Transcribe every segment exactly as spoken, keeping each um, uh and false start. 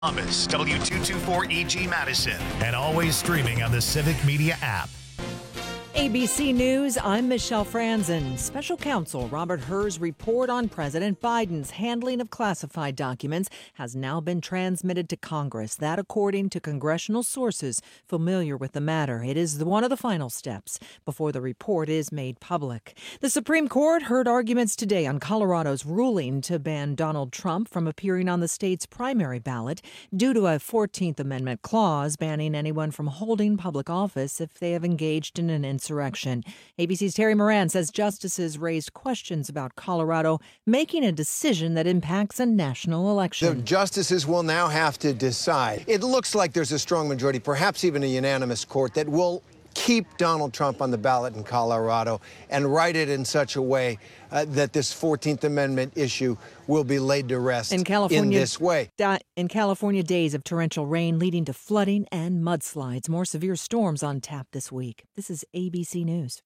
Columbus, W two twenty-four E G Madison, and always streaming on the Civic Media app. A B C News, I'm Michelle Franzen. Special Counsel Robert Hur's report on President Biden's handling of classified documents has now been transmitted to Congress. That, according to congressional sources familiar with the matter. It is one of the final steps before the report is made public. The Supreme Court heard arguments today on Colorado's ruling to ban Donald Trump from appearing on the state's primary ballot due to a fourteenth Amendment clause banning anyone from holding public office if they have engaged in an insurrection. A B C's Terry Moran says justices raised questions about Colorado making a decision that impacts a national election. The justices will now have to decide. It looks like there's a strong majority, perhaps even a unanimous court, that will keep Donald Trump on the ballot in Colorado and write it in such a way uh, that this fourteenth Amendment issue will be laid to rest in, California, in this way. In California, days of torrential rain leading to flooding and mudslides. More severe storms on tap this week. This is A B C News.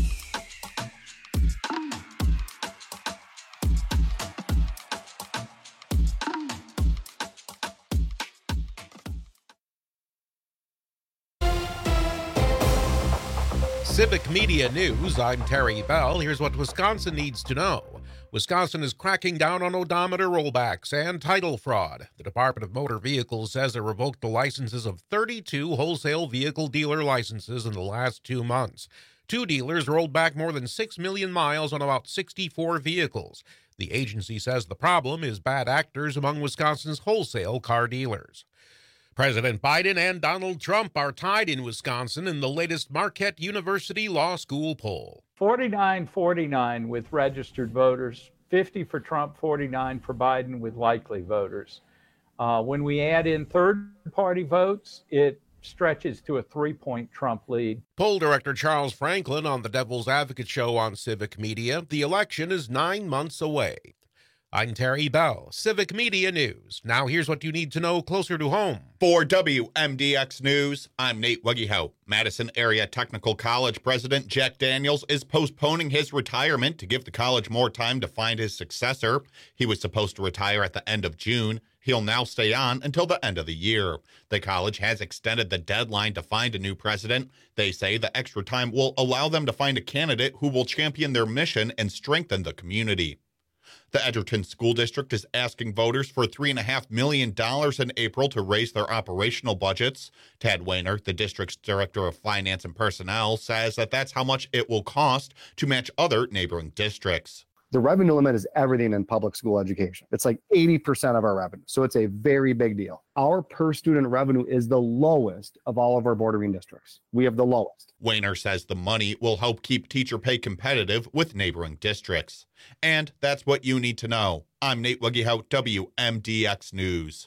Civic Media News, I'm Terry Bell. Here's what Wisconsin needs to know. Wisconsin is cracking down on odometer rollbacks and title fraud. The Department of Motor Vehicles says it revoked the licenses of thirty-two wholesale vehicle dealer licenses in the last two months. Two dealers rolled back more than six million miles on about sixty-four vehicles. The agency says the problem is bad actors among Wisconsin's wholesale car dealers. President Biden and Donald Trump are tied in Wisconsin in the latest Marquette University Law School poll. forty-nine forty-nine with registered voters, fifty for Trump, forty-nine for Biden with likely voters. Uh, when we add in third-party votes, it stretches to a three-point Trump lead. Poll director Charles Franklin on the Devil's Advocate show on Civic Media. The election is nine months away. I'm Terry Bell, Civic Media News. Now here's what you need to know closer to home. For W M D X News, I'm Nate Wuggehout. Madison Area Technical College President Jack Daniels is postponing his retirement to give the college more time to find his successor. He was supposed to retire at the end of June. He'll now stay on until the end of the year. The college has extended the deadline to find a new president. They say the extra time will allow them to find a candidate who will champion their mission and strengthen the community. The Edgerton School District is asking voters for three point five million dollars in April to raise their operational budgets. Tad Weiner, the district's Director of Finance and Personnel, says that that's how much it will cost to match other neighboring districts. The revenue limit is everything in public school education. It's like eighty percent of our revenue. So it's a very big deal. Our per student revenue is the lowest of all of our bordering districts. We have the lowest. Weiner says the money will help keep teacher pay competitive with neighboring districts. And that's what you need to know. I'm Nate Wuggehout, W M D X News.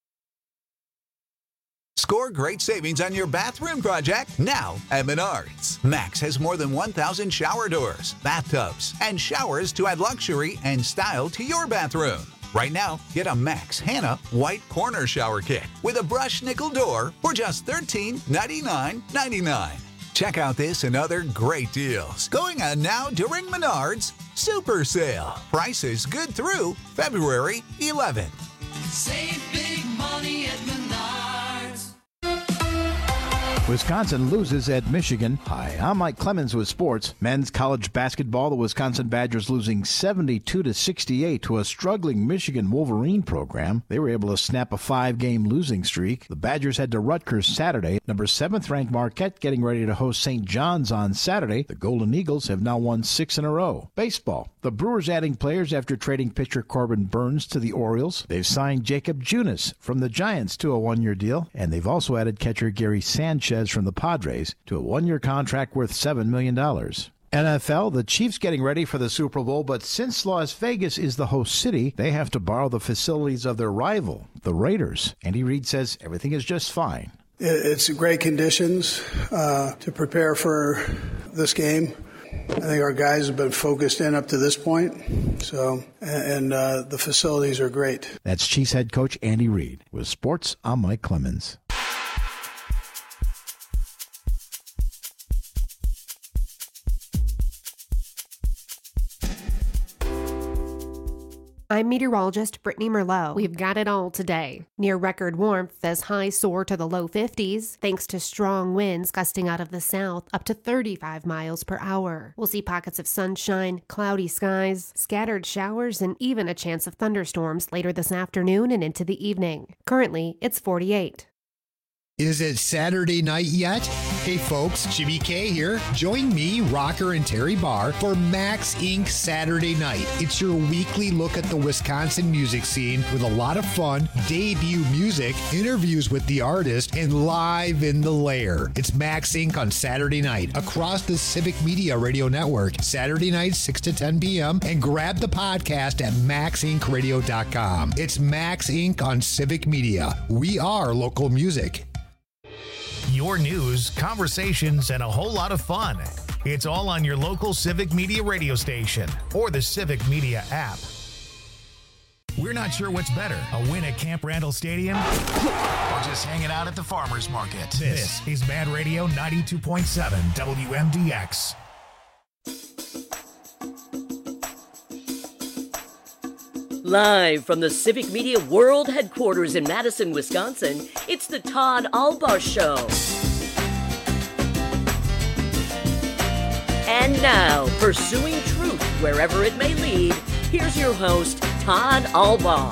Score great savings on your bathroom project now at Menards. Max has more than one thousand shower doors, bathtubs, and showers to add luxury and style to your bathroom. Right now, get a Max Hannah White Corner Shower Kit with a brush nickel door for just thirteen ninety-nine ninety-nine. Check out this and other great deals going on now during Menards Super Sale. Prices good through February eleventh. Save big money at Menards. Wisconsin loses at Michigan. Hi, I'm Mike Clemens with sports. Men's college basketball, the Wisconsin Badgers losing seventy-two to sixty-eight to a struggling Michigan Wolverine program. They were able to snap a five-game losing streak. The Badgers head to Rutgers Saturday. Number seventh-ranked Marquette getting ready to host Saint John's on Saturday. The Golden Eagles have now won six in a row. Baseball. The Brewers adding players after trading pitcher Corbin Burns to the Orioles. They've signed Jacob Junis from the Giants to a one-year deal, and they've also added catcher Gary Sanchez from the Padres to a one-year contract worth seven million dollars. N F L, the Chiefs getting ready for the Super Bowl, but since Las Vegas is the host city, they have to borrow the facilities of their rival, the Raiders. Andy Reid says everything is just fine. It's great conditions uh, to prepare for this game. I think our guys have been focused in up to this point, so and uh, the facilities are great. That's Chiefs head coach Andy Reid. With sports, I'm Mike Clemens. I'm meteorologist Brittany Merlot. We've got it all today. Near record warmth as highs soar to the low fifties, thanks to strong winds gusting out of the south up to thirty-five miles per hour. We'll see pockets of sunshine, cloudy skies, scattered showers, and even a chance of thunderstorms later this afternoon and into the evening. Currently, it's forty-eight. Is it Saturday night yet? Hey folks, Jimmy K here. Join me, Rocker, and Terry Barr for Max Incorporated Saturday Night. It's your weekly look at the Wisconsin music scene with a lot of fun, debut music, interviews with the artist, and live in the lair. It's Max Incorporated on Saturday night across the Civic Media Radio Network, Saturday night, six to ten p.m., and grab the podcast at max inc radio dot com. It's Max Incorporated on Civic Media. We are local music. Your news, conversations, and a whole lot of fun. It's all on your local Civic Media radio station or the Civic Media app. We're not sure what's better, a win at Camp Randall Stadium or just hanging out at the farmer's market. This is Mad Radio ninety-two point seven W M D X. Live from the Civic Media World Headquarters in Madison, Wisconsin, it's the Todd Albaugh Show. And now, pursuing truth wherever it may lead, here's your host, Todd Albaugh.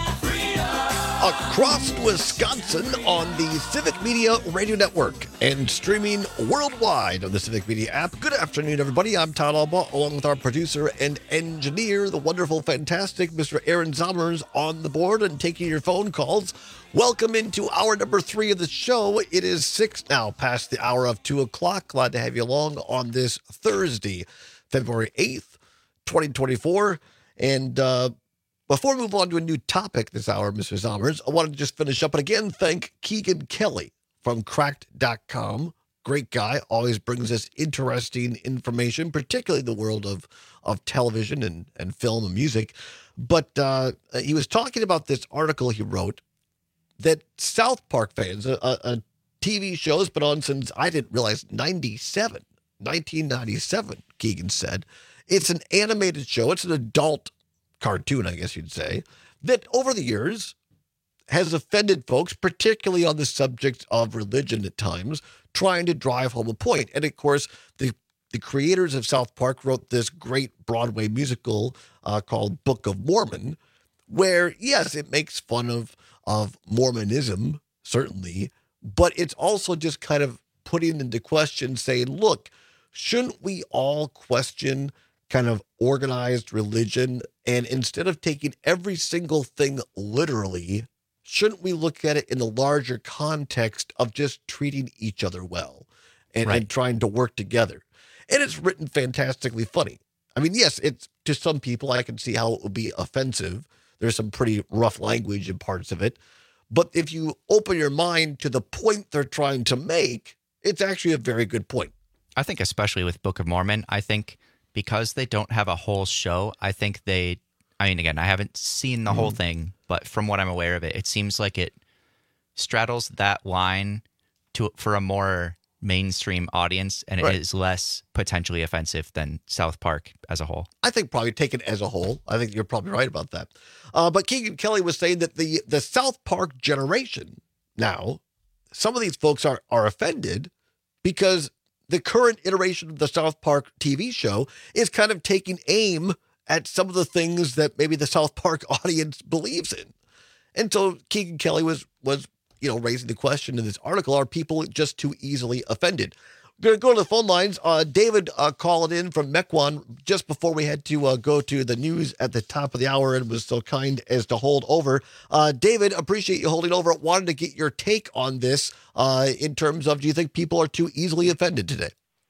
Across Wisconsin on the Civic Media Radio Network and streaming worldwide on the Civic Media app. Good afternoon, everybody. I'm Todd Albaugh, along with our producer and engineer, the wonderful, fantastic Mister Aaron Zommers, on the board and taking your phone calls. Welcome into hour number three of the show. It is six now, past the hour of two o'clock. Glad to have you along on this Thursday, February eighth, twenty twenty-four. And, uh, Before we move on to a new topic this hour, Mister Zommers, I wanted to just finish up and again thank Keegan Kelly from cracked dot com. Great guy, always brings us interesting information, particularly in the world of, of television and, and film and music. But uh, he was talking about this article he wrote that South Park fans, a, a T V show has been on since, I didn't realize, ninety-seven, nineteen ninety-seven, Keegan said. It's an animated show. It's an adult cartoon, I guess you'd say, that over the years has offended folks, particularly on the subject of religion at times, trying to drive home a point. And of course, the, the creators of South Park wrote this great Broadway musical uh, called Book of Mormon, where, yes, it makes fun of, of Mormonism, certainly, but it's also just kind of putting into question, saying, look, shouldn't we all question kind of organized religion? And instead of taking every single thing literally, shouldn't we look at it in the larger context of just treating each other well and, right. and trying to work together? And it's written fantastically funny. I mean, yes, it's to some people, I can see how it would be offensive. There's some pretty rough language in parts of it. But if you open your mind to the point they're trying to make, it's actually a very good point. I think especially with Book of Mormon, I think because they don't have a whole show, I think they, I mean, again, I haven't seen the mm. whole thing, but from what I'm aware of it, it seems like it straddles that line to for a more mainstream audience, and right. it is less potentially offensive than South Park as a whole. I think probably taken as a whole. I think you're probably right about that. Uh, but Keegan Kelly was saying that the, the South Park generation now, some of these folks are, are offended because the current iteration of the South Park T V show is kind of taking aim at some of the things that maybe the South Park audience believes in. And so Keegan Kelly was, was, you know, raising the question in this article, are people just too easily offended? We're going to go to the phone lines. Uh, David uh, called in from Mequon just before we had to uh, go to the news at the top of the hour and was so kind as to hold over. Uh, David, appreciate you holding over. Wanted to get your take on this uh, in terms of, do you think people are too easily offended today?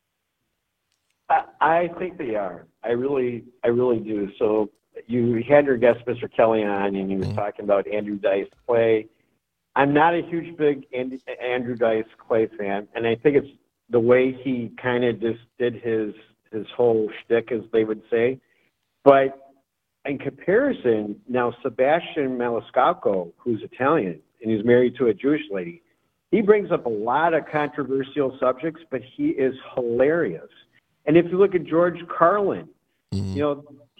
I, I think they are. I really, I really do. So you had your guest, Mister Kelly, on, and he was mm-hmm. talking about Andrew Dice Clay. I'm not a huge, big Andy, Andrew Dice Clay fan, and I think it's the way he kind of just did his his whole shtick, as they would say. But in comparison, now Sebastian Maniscalco, who's Italian and he's married to a Jewish lady, he brings up a lot of controversial subjects, but he is hilarious. And if you look at George Carlin, mm-hmm. you know,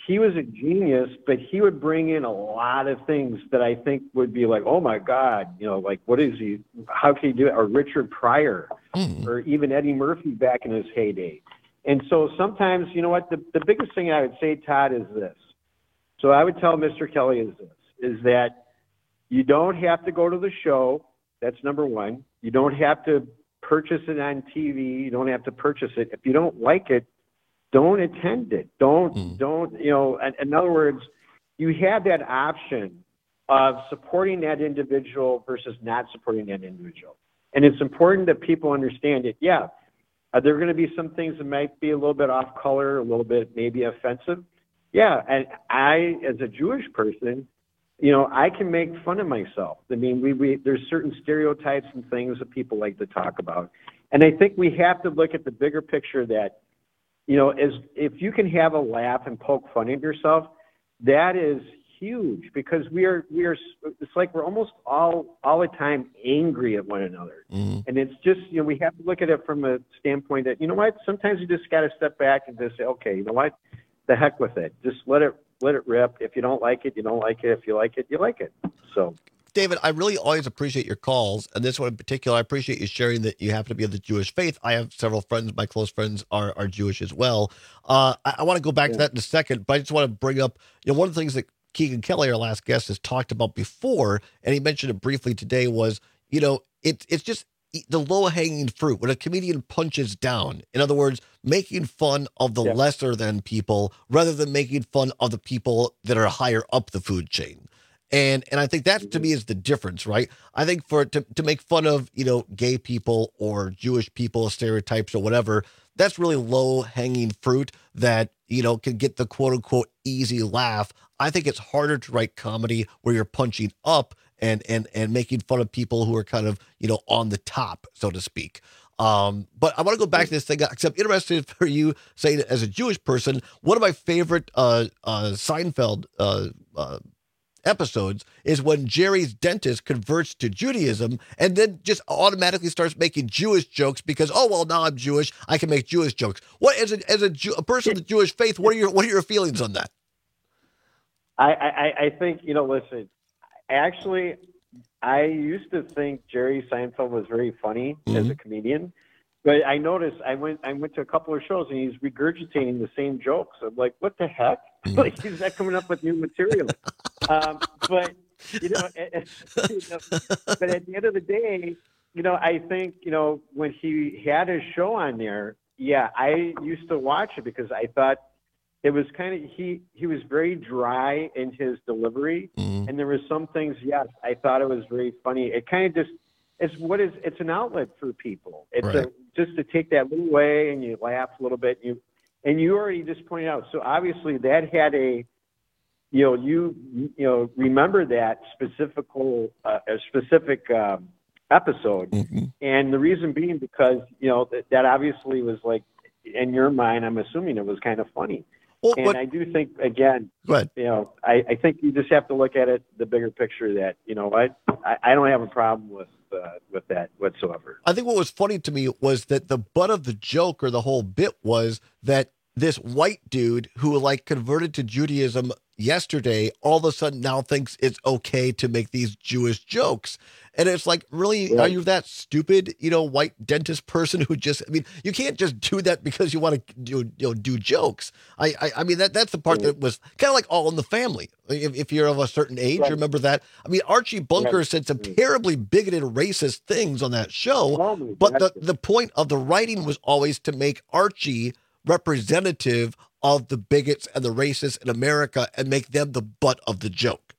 he was a genius, but he would bring in a lot of things that I think would be like, oh my God, you know, like what is he, how can he do it? Or Richard Pryor, mm. or even Eddie Murphy back in his heyday. And so sometimes, you know what, the, the biggest thing I would say, Todd, is this. So I would tell Mister Kelly is this, is that you don't have to go to the show. That's number one. You don't have to purchase it on T V. You don't have to purchase it. If you don't like it, don't attend it. Don't, mm. don't, you know, in, in other words, you have that option of supporting that individual versus not supporting that individual. And it's important that people understand it. Yeah, are there going to be some things that might be a little bit off color, a little bit maybe offensive? Yeah, and I, as a Jewish person, you know, I can make fun of myself. I mean, we, we there's certain stereotypes and things that people like to talk about. And I think we have to look at the bigger picture that, you know, as if you can have a laugh and poke fun at yourself, that is huge, because we are, we are, it's like we're almost all, all the time angry at one another. Mm-hmm. And it's just, you know, we have to look at it from a standpoint that, you know what, sometimes you just got to step back and just say, okay, you know what, the heck with it. Just let it, let it rip. If you don't like it, you don't like it. If you like it, you like it. So, David, I really always appreciate your calls, and this one in particular, I appreciate you sharing that you happen to be of the Jewish faith. I have several friends, my close friends are are Jewish as well. Uh, I, I want to go back yeah. to that in a second, but I just want to bring up, you know, one of the things that Keegan Kelly, our last guest, has talked about before, and he mentioned it briefly today, was, you know, it, it's just the low-hanging fruit. When a comedian punches down, in other words, making fun of the yeah. lesser than people rather than making fun of the people that are higher up the food chain. And and I think that to me is the difference, right? I think for to, to make fun of, you know, gay people or Jewish people, stereotypes or whatever, that's really low hanging fruit that, you know, can get the quote unquote easy laugh. I think it's harder to write comedy where you're punching up and and and making fun of people who are kind of, you know, on the top, so to speak. Um, but I want to go back to this thing, because I'm interested for you saying it as a Jewish person. One of my favorite uh, uh, Seinfeld uh, uh episodes is when Jerry's dentist converts to Judaism and then just automatically starts making Jewish jokes because, oh, well, now I'm Jewish, I can make Jewish jokes. What, as a, as a, Jew, a person of the Jewish faith, what are your, what are your feelings on that? I, I, I think, you know, listen, actually, I used to think Jerry Seinfeld was very funny mm-hmm. as a comedian. But I noticed I went I went to a couple of shows and he's regurgitating the same jokes. I'm like, what the heck? Like, he's not coming up with new material. um, but you know, you know, but at the end of the day, you know, I think, you know, when he had his show on there, yeah, I used to watch it because I thought it was kind of he he was very dry in his delivery, mm-hmm. and there were some things. Yes, I thought it was very funny. It kind of just it's what is it's an outlet for people. It's right. a just to take that little way and you laugh a little bit. And you, and you already just pointed out. So obviously that had a, you know, you, you know, remember that specific, uh, a specific um, episode. Mm-hmm. And the reason being because, you know, that, that obviously was like, in your mind, I'm assuming it was kind of funny. Well, and but, I do think, again, you know, I, I think you just have to look at it, the bigger picture that, you know what, I, I don't have a problem with uh, with that whatsoever. I think what was funny to me was that the butt of the joke or the whole bit was that this white dude who like converted to Judaism yesterday all of a sudden now thinks it's okay to make these Jewish jokes. And it's like, really, yeah. Are you that stupid, you know, white dentist person who just, I mean, you can't just do that because you want to do, you know, do jokes. I, I, I mean, that that's the part yeah. that was kind of like All in the Family. If, if you're of a certain age, right. remember that. I mean, Archie Bunker right. said some terribly bigoted, racist things on that show. Oh, but the, the point of the writing was always to make Archie representative of the bigots and the racists in America and make them the butt of the joke.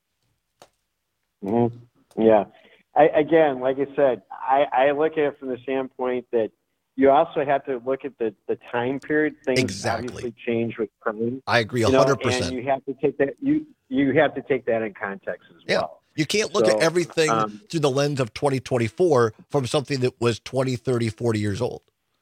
Mm-hmm. Yeah. I, again, like I said, I, I look at it from the standpoint that you also have to look at the, the time period. Things exactly. obviously change with crime. I agree one hundred percent. And you have to take that you you have to take that in context as yeah. well. You can't look so, at everything um, through the lens of twenty twenty-four from something that was twenty, thirty, forty years old.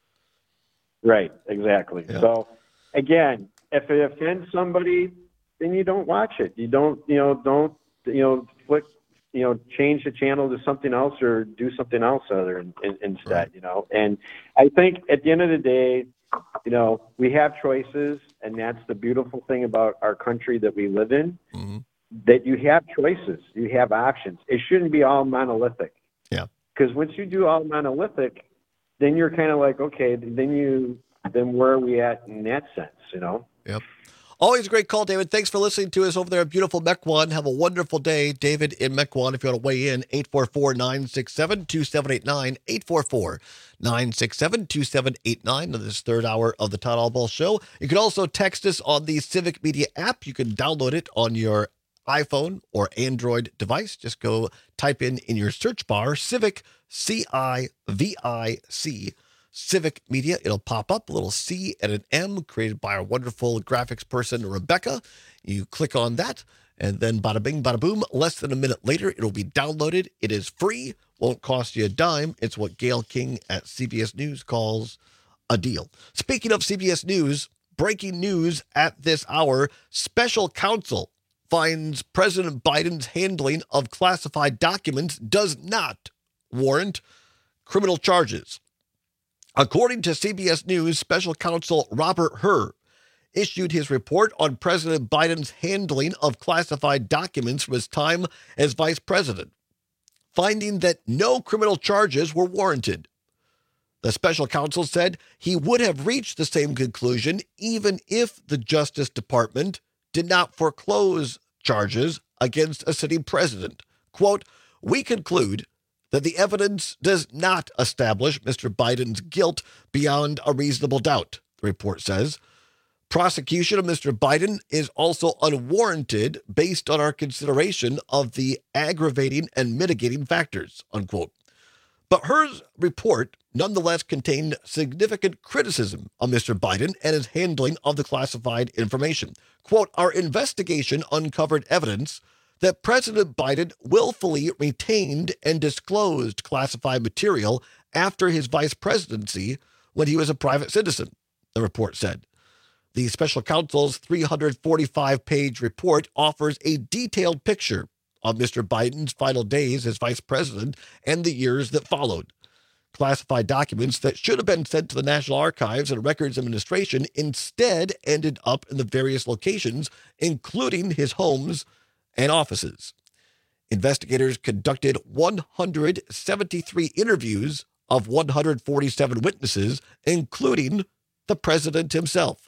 Right, exactly. Yeah. So, again, if it offends somebody, then you don't watch it. You don't, you know, don't, you know, flick, you know, change the channel to something else or do something else other in, in, instead, right. you know. And I think at the end of the day, you know, we have choices, and that's the beautiful thing about our country that we live in, mm-hmm. that you have choices, you have options. It shouldn't be all monolithic. Yeah. Because once you do all monolithic, then you're kind of like, okay, then you, then where are we at in that sense, you know? Yep. Always a great call, David. Thanks for listening to us over there at beautiful Mequon. Have a wonderful day. David in Mequon, if you want to weigh in, eight four four, nine six seven, two seven eight nine, eight four four, nine six seven, two seven eight nine in this third hour of the Todd Albaugh Show. You can also text us on the Civic Media app. You can download it on your iPhone or Android device. Just go type in in your search bar, Civic, C I V I C, Civic Media. It'll pop up, a little C and an M created by our wonderful graphics person, Rebecca. You click on that, and then bada bing, bada boom. Less than a minute later, it'll be downloaded. It is free, won't cost you a dime. It's what Gail King at C B S News calls a deal. Speaking of C B S News, breaking news at this hour, special counsel finds President Biden's handling of classified documents does not warrant criminal charges. According to C B S News, special counsel Robert Hur issued his report on President Biden's handling of classified documents from his time as vice president, finding that no criminal charges were warranted. The special counsel said he would have reached the same conclusion even if the Justice Department did not foreclose charges against a sitting president. Quote, "We conclude that the evidence does not establish Mister Biden's guilt beyond a reasonable doubt," the report says. Prosecution of Mister Biden is also unwarranted based on our consideration of the aggravating and mitigating factors, unquote. But Hur's report nonetheless contained significant criticism of Mister Biden and his handling of the classified information. Quote, "Our investigation uncovered evidence that President Biden willfully retained and disclosed classified material after his vice presidency when he was a private citizen," the report said. The special counsel's three hundred forty-five page report offers a detailed picture of Mister Biden's final days as vice president and the years that followed. Classified documents that should have been sent to the National Archives and Records Administration instead ended up in the various locations, including his homes and offices. Investigators conducted one hundred seventy-three interviews of one hundred forty-seven witnesses, including the president himself.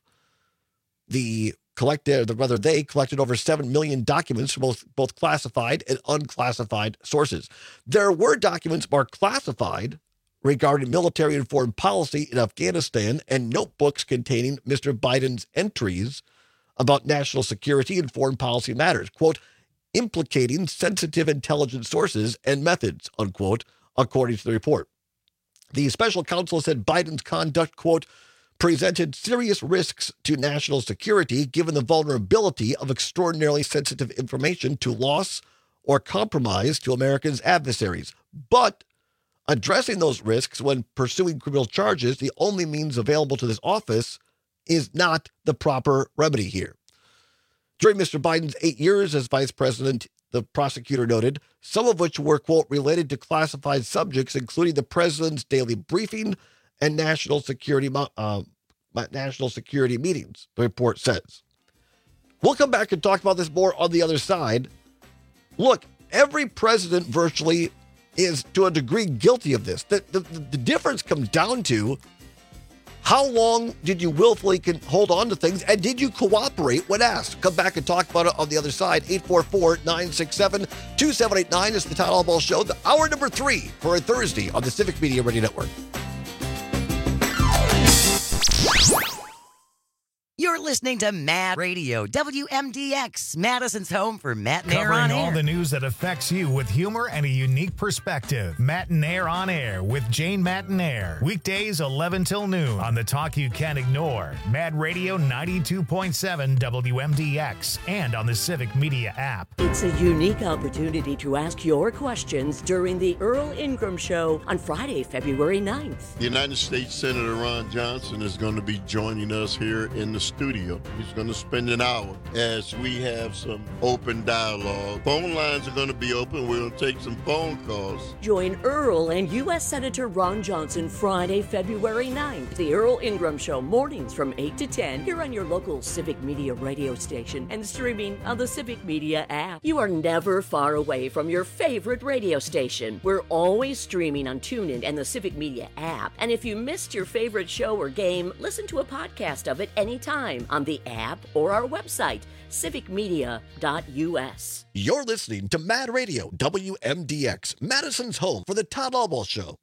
The collected, or rather, they collected over seven million documents from both, both classified and unclassified sources. There were documents marked classified regarding military and foreign policy in Afghanistan and notebooks containing Mister Biden's entries about national security and foreign policy matters, quote, "implicating sensitive intelligence sources and methods," unquote, according to the report. The special counsel said Biden's conduct, quote, "presented serious risks to national security given the vulnerability of extraordinarily sensitive information to loss or compromise to Americans' adversaries. But addressing those risks when pursuing criminal charges, the only means available to this office, is not the proper remedy here." During Mister Biden's eight years as vice president, the prosecutor noted, some of which were, quote, "related to classified subjects, including the president's daily briefing and national security uh, national security meetings," the report says. We'll come back and talk about this more on the other side. Look, every president virtually is, to a degree, guilty of this. The, the, the difference comes down to how long did you willfully can hold on to things, and did you cooperate when asked? Come back and talk about it on the other side. eight four four, nine six seven, two seven eight nine is the Todd Albaugh Show, the hour number three for a Thursday on the Civic Media Radio Network. You're listening to Mad Radio, W M D X, Madison's home for Matt and Air on Covering Air. all the news that affects you with humor and a unique perspective. Matt and Air on Air with Jane Matt and Air. Weekdays eleven till noon on the talk you can't ignore. Mad Radio ninety-two point seven W M D X and on the Civic Media app. It's a unique opportunity to ask your questions during the Earl Ingram Show on Friday, February ninth. United States Senator Ron Johnson is going to be joining us here in the studio. radio. He's going to spend an hour as we have some open dialogue. Phone lines are going to be open. We'll take some phone calls. Join Earl and U S Senator Ron Johnson Friday, February ninth. The Earl Ingram Show, mornings from eight to ten, here on your local Civic Media radio station and streaming on the Civic Media app. You are never far away from your favorite radio station. We're always streaming on TuneIn and the Civic Media app. And if you missed your favorite show or game, listen to a podcast of it anytime on the app or our website, civic media dot u s. You're listening to Mad Radio, W M D X, Madison's home for the Todd Albaugh Show.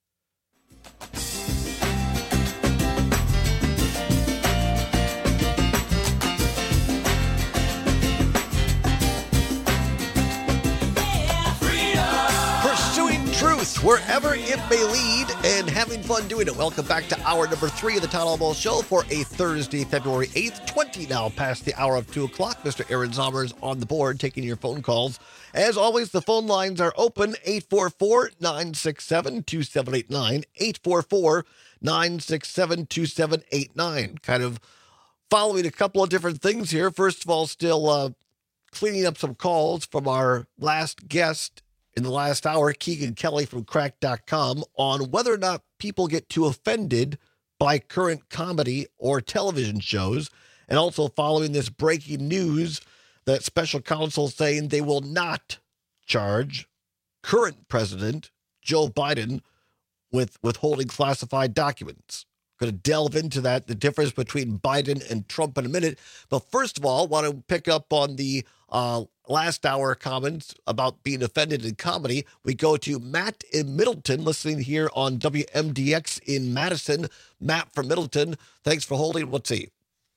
Truth, wherever it may lead, and having fun doing it. Welcome back to hour number three of the Todd Albaugh Show for a Thursday, February eighth, twenty now past the hour of two o'clock. Mister Aaron Zommers on the board taking your phone calls. As always, the phone lines are open, eight four four, nine six seven, two seven eight nine, eight four four, nine six seven, two seven eight nine. Kind of following a couple of different things here. First of all, still uh, cleaning up some calls from our last guest in the last hour, Keegan Kelly from crack dot com, on whether or not people get too offended by current comedy or television shows, and also following this breaking news that special counsel saying they will not charge current President Joe Biden with withholding classified documents. Going to delve into that, the difference between Biden and Trump in a minute. But first of all, want to pick up on the uh, last hour comments about being offended in comedy. We go to Matt in Middleton, listening here on W M D X in Madison. Matt from Middleton, thanks for holding. Let's see.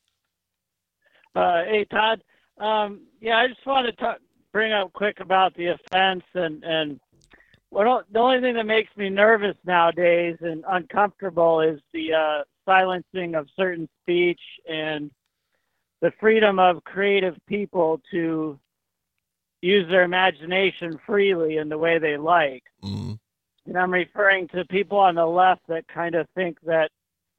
Uh, hey, Todd. Um, yeah, I just wanted to talk, bring up quick about the offense and and. Well, the only thing that makes me nervous nowadays and uncomfortable is the uh, silencing of certain speech and the freedom of creative people to use their imagination freely in the way they like. Mm-hmm. And I'm referring to people on the left that kind of think that,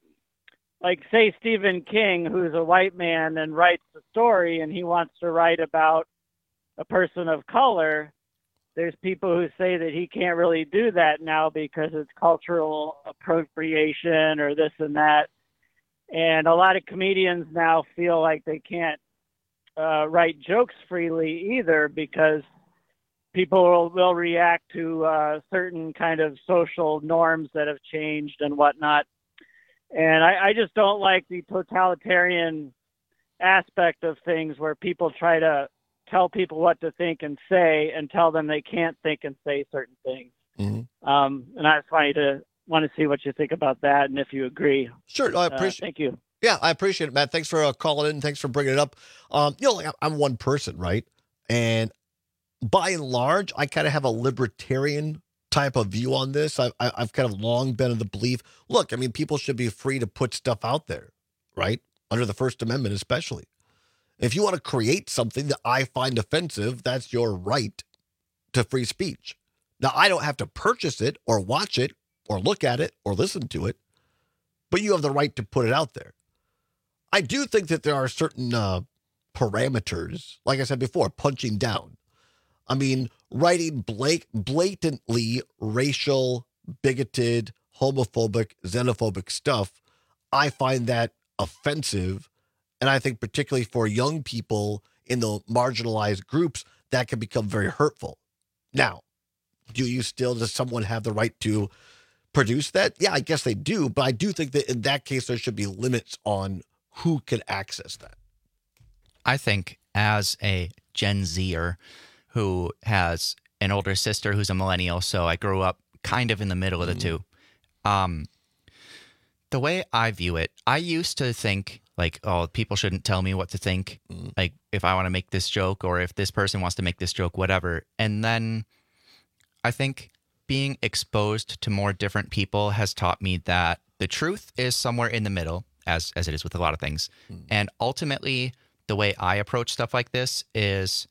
like, say, Stephen King, who's a white man and writes a story and he wants to write about a person of color. There's people who say that he can't really do that now because it's cultural appropriation or this and that. And a lot of comedians now feel like they can't uh, write jokes freely either because people will, will react to uh, certain kind of social norms that have changed and whatnot. And I, I just don't like the totalitarian aspect of things where people try to tell people what to think and say and tell them they can't think and say certain things. Mm-hmm. Um, and I just want you to want to see what you think about that and if you agree. Sure. I appreciate uh, Thank you. Yeah, I appreciate it, Matt. Thanks for uh, calling in. Thanks for bringing it up. Um, you know, like I'm one person, right? And by and large, I kind of have a libertarian type of view on this. I, I, I've kind of long been of the belief, look, I mean, people should be free to put stuff out there, right? Under the First Amendment, especially. If you want to create something that I find offensive, that's your right to free speech. Now, I don't have to purchase it or watch it or look at it or listen to it, but you have the right to put it out there. I do think that there are certain uh, parameters, like I said before, punching down. I mean, writing blat- blatantly racial, bigoted, homophobic, xenophobic stuff, I find that offensive. And I think particularly for young people in the marginalized groups, that can become very hurtful. Now, do you still, does someone have the right to produce that? Yeah, I guess they do. But I do think that in that case, there should be limits on who can access that. I think as a Gen Zer who has an older sister who's a millennial, so I grew up kind of in the middle of the two. Um, the way I view it, I used to think like, oh, people shouldn't tell me what to think. Mm. Like if I want to make this joke or if this person wants to make this joke, whatever. And then I think being exposed to more different people has taught me that the truth is somewhere in the middle, as as it is with a lot of things. Mm. And ultimately, the way I approach stuff like this is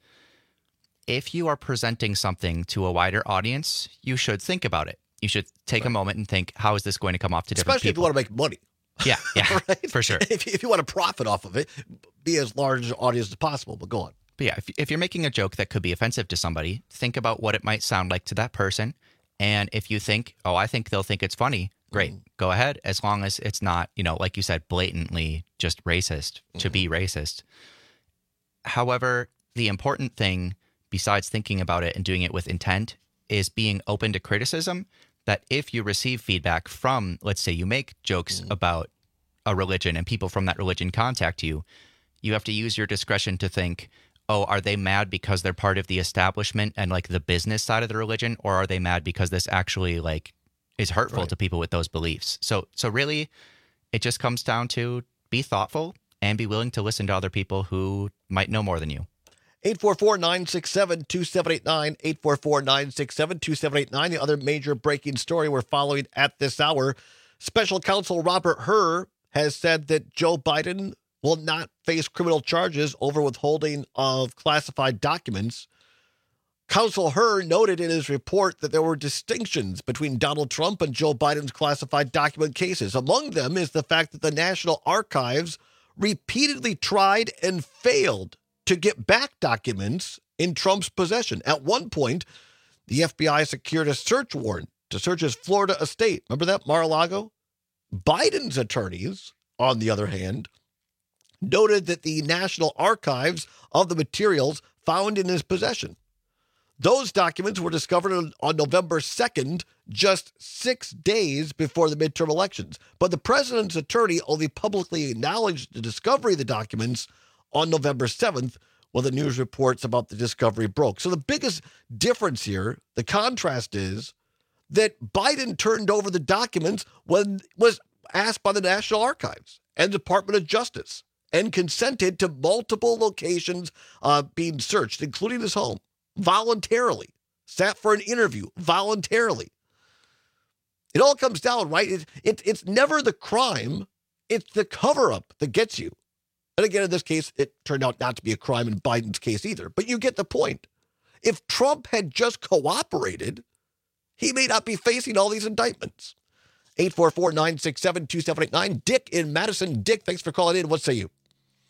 if you are presenting something to a wider audience, you should think about it. You should take right. a moment and think, how is this going to come off to different Especially people? Especially if you want to make money. Yeah, yeah, right? For sure. If, if you want to profit off of it, be as large an audience as possible, but go on. But yeah, if, if you're making a joke that could be offensive to somebody, think about what it might sound like to that person. And if you think, oh, I think they'll think it's funny, great, mm. go ahead, as long as it's not, you know, like you said, blatantly just racist mm. to be racist. However, the important thing, besides thinking about it and doing it with intent, is being open to criticism. That if you receive feedback from, let's say you make jokes mm. about a religion and people from that religion contact you, you have to use your discretion to think, oh, are they mad because they're part of the establishment and like the business side of the religion, or are they mad because this actually like is hurtful right. to people with those beliefs? So, so really, it just comes down to be thoughtful and be willing to listen to other people who might know more than you. eight four four, nine six seven, two seven eight nine, eight four four, nine six seven, two seven eight nine. The other major breaking story we're following at this hour, Special Counsel Robert Hur has said that Joe Biden will not face criminal charges over withholding of classified documents. Counsel Hur noted in his report that there were distinctions between Donald Trump and Joe Biden's classified document cases. Among them is the fact that the National Archives repeatedly tried and failed to get back documents in Trump's possession. At one point, the F B I secured a search warrant to search his Florida estate. Remember that, Mar-a-Lago? Biden's attorneys, on the other hand, noted that the National Archives of the materials found in his possession. Those documents were discovered on November second, just six days before the midterm elections. But the president's attorney only publicly acknowledged the discovery of the documents on November seventh, when the news reports about the discovery broke. So the biggest difference here, the contrast is that Biden turned over the documents when was asked by the National Archives and Department of Justice and consented to multiple locations uh, being searched, including his home, voluntarily, sat for an interview voluntarily. It all comes down, right? It, it, it's never the crime. It's the cover-up that gets you. And again, in this case, it turned out not to be a crime in Biden's case either. But you get the point. If Trump had just cooperated, he may not be facing all these indictments. eight four four, nine six seven, two seven eight nine. Dick in Madison. Dick, thanks for calling in. What say you?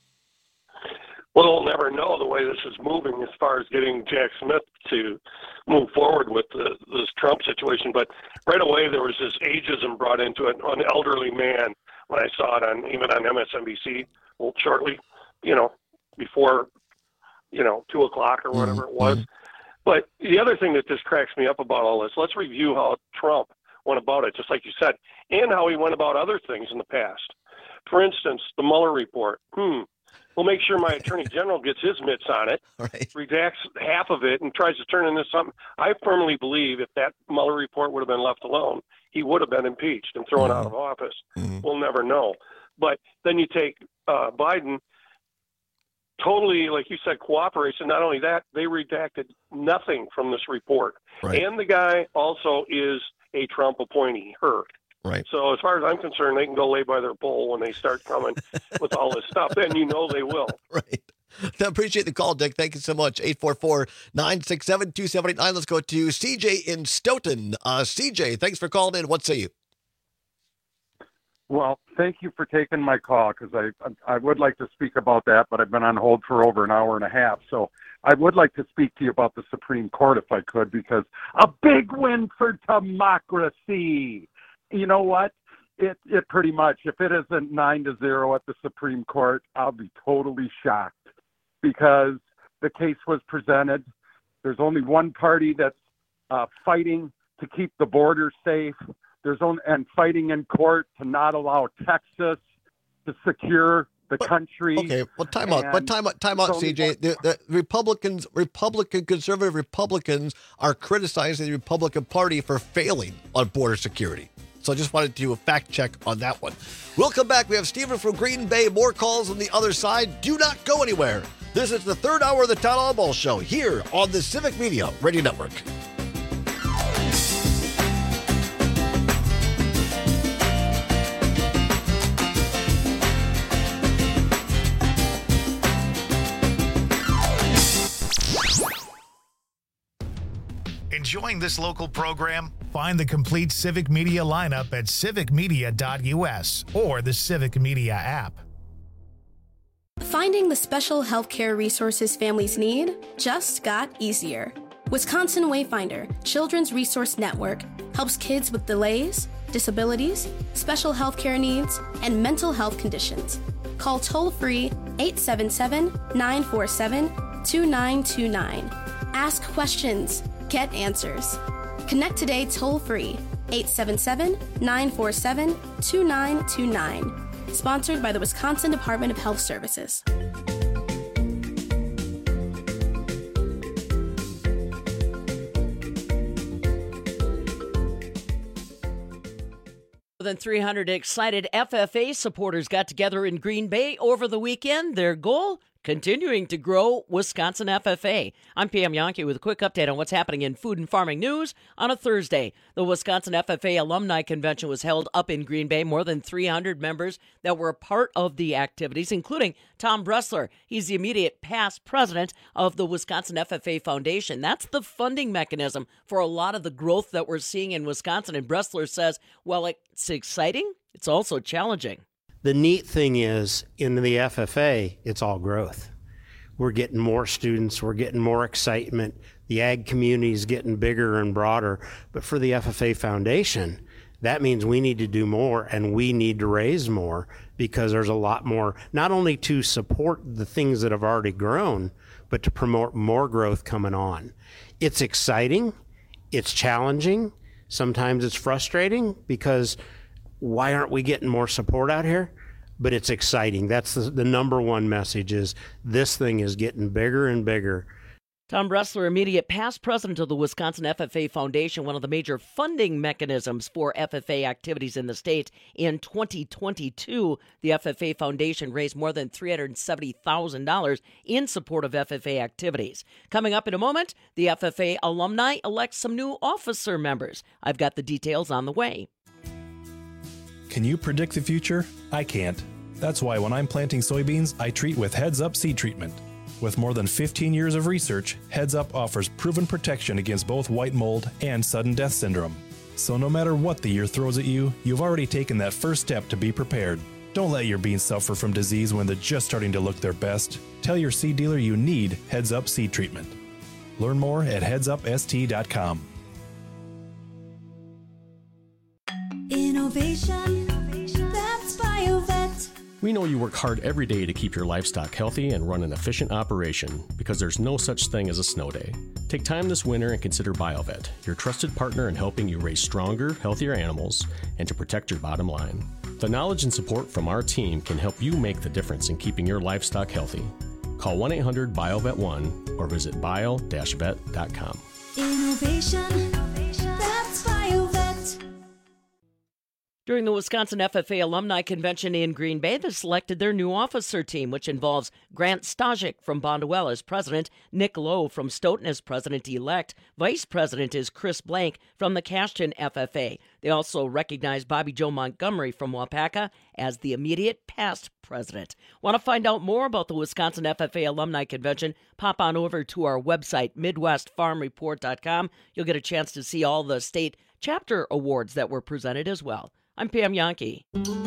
Well, we'll never know the way this is moving as far as getting Jack Smith to move forward with the, this Trump situation. But right away, there was this ageism brought into it. An elderly man, when I saw it on even on M S N B C, well, shortly, you know, before, you know, two o'clock or whatever mm-hmm. it was. But the other thing that just cracks me up about all this, let's review how Trump went about it, just like you said, and how he went about other things in the past. For instance, the Mueller report. Hmm. We'll make sure my attorney general gets his mitts on it, right. redacts half of it, and tries to turn it into something. I firmly believe if that Mueller report would have been left alone, he would have been impeached and thrown mm-hmm. out of office. Mm-hmm. We'll never know. But then you take uh, Biden, totally, like you said, cooperates. And not only that, they redacted nothing from this report. Right. And the guy also is a Trump appointee, Hur. Right. So as far as I'm concerned, they can go lay by their bull when they start coming with all this stuff. And you know they will. Right. I appreciate the call, Dick. Thank you so much. eight four four, nine six seven, two seven eight nine. Let's go to C J in Stoughton. Uh, C J, thanks for calling in. What say you? Well, thank you for taking my call, because I I would like to speak about that, but I've been on hold for over an hour and a half. So I would like to speak to you about the Supreme Court if I could, because a big win for democracy. You know what? It it pretty much, if it isn't nine to zero at the Supreme Court, I'll be totally shocked, because the case was presented. There's only one party that's uh, fighting to keep the border safe. There's only, and fighting in court to not allow Texas to secure the but, country. Okay, well, time out. But time out, time out, C J. The, the Republicans, Republican, conservative Republicans are criticizing the Republican Party for failing on border security. So I just wanted to do a fact check on that one. We'll come back. We have Stephen from Green Bay. More calls on the other side. Do not go anywhere. This is the third hour of the Town Hall Ball Show here on the Civic Media Radio Network. Enjoying this local program? Find the complete Civic Media lineup at civic media dot u s or the Civic Media app. Finding the special healthcare resources families need just got easier. Wisconsin Wayfinder Children's Resource Network helps kids with delays, disabilities, special healthcare needs, and mental health conditions. Call toll-free eight seven seven, nine four seven, two nine two nine. Ask questions, get answers. Connect today toll-free eight seven seven, nine four seven, two nine two nine. Sponsored by the Wisconsin Department of Health Services. More than three hundred excited F F A supporters got together in Green Bay over the weekend. Their goal? Continuing to grow Wisconsin F F A. I'm Pam Yonke with a quick update on what's happening in food and farming news on a Thursday. The Wisconsin F F A Alumni Convention was held up in Green Bay. More than three hundred members that were a part of the activities, including Tom Bressler. He's the immediate past president of the Wisconsin F F A Foundation. That's the funding mechanism for a lot of the growth that we're seeing in Wisconsin. And Bressler says, well, it's exciting. It's also challenging. The neat thing is, in the F F A, it's all growth. We're getting more students, we're getting more excitement, the ag community is getting bigger and broader. But for the F F A Foundation, that means we need to do more and we need to raise more, because there's a lot more, not only to support the things that have already grown, but to promote more growth coming on. It's exciting, it's challenging, sometimes it's frustrating, because why aren't we getting more support out here? But it's exciting. That's the, the number one message, is this thing is getting bigger and bigger. Tom Bressler, immediate past president of the Wisconsin F F A Foundation, one of the major funding mechanisms for F F A activities in the state. In twenty twenty-two, the F F A Foundation raised more than three hundred seventy thousand dollars in support of F F A activities. Coming up in a moment, the F F A alumni elect some new officer members. I've got the details on the way. Can you predict the future? I can't. That's why when I'm planting soybeans, I treat with Heads Up seed treatment. With more than fifteen years of research, Heads Up offers proven protection against both white mold and sudden death syndrome. So no matter what the year throws at you, you've already taken that first step to be prepared. Don't let your beans suffer from disease when they're just starting to look their best. Tell your seed dealer you need Heads Up seed treatment. Learn more at heads up s t dot com. Innovation, that's BioVet. We know you work hard every day to keep your livestock healthy and run an efficient operation, because there's no such thing as a snow day. Take time this winter and consider BioVet, your trusted partner in helping you raise stronger, healthier animals and to protect your bottom line. The knowledge and support from our team can help you make the difference in keeping your livestock healthy. Call one eight hundred bio vet one or visit bio dash vet dot com. Innovation, that's BioVet. During the Wisconsin F F A Alumni Convention in Green Bay, they selected their new officer team, which involves Grant Stajik from Bonduel as president, Nick Lowe from Stoughton as president-elect. Vice president is Chris Blank from the Cashton F F A. They also recognize Bobby Joe Montgomery from Wapaka as the immediate past president. Want to find out more about the Wisconsin F F A Alumni Convention? Pop on over to our website, midwest farm report dot com. You'll get a chance to see all the state chapter awards that were presented as well. I'm Pam Yonke.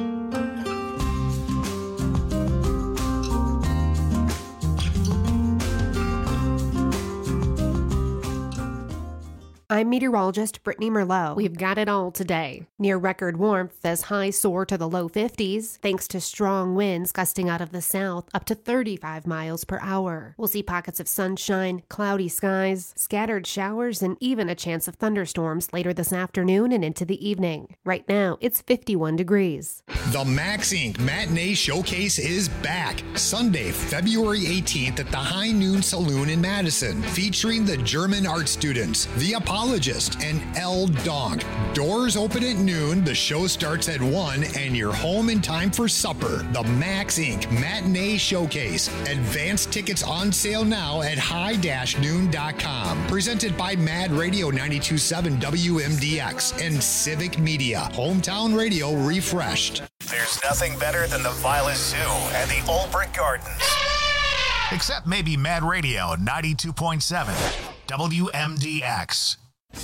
I'm meteorologist Brittany Merlot. We've got it all today. Near record warmth as highs soar to the low fifties, thanks to strong winds gusting out of the south up to thirty-five miles per hour. We'll see pockets of sunshine, cloudy skies, scattered showers, and even a chance of thunderstorms later this afternoon and into the evening. Right now, it's fifty-one degrees. The Max Incorporated. Matinee Showcase is back Sunday, February eighteenth at the High Noon Saloon in Madison, featuring the German art students, the Apologist, and El Donk. Doors open at noon, the show starts at one, and you're home in time for supper. The Max Incorporated. Matinee Showcase. Advance tickets on sale now at high dash noon dot com. Presented by Mad Radio ninety-two point seven W M D X and Civic Media. Hometown radio refreshed. There's nothing better than the Violet Zoo and the Olbrich Gardens. Except maybe Mad Radio ninety-two point seven W M D X.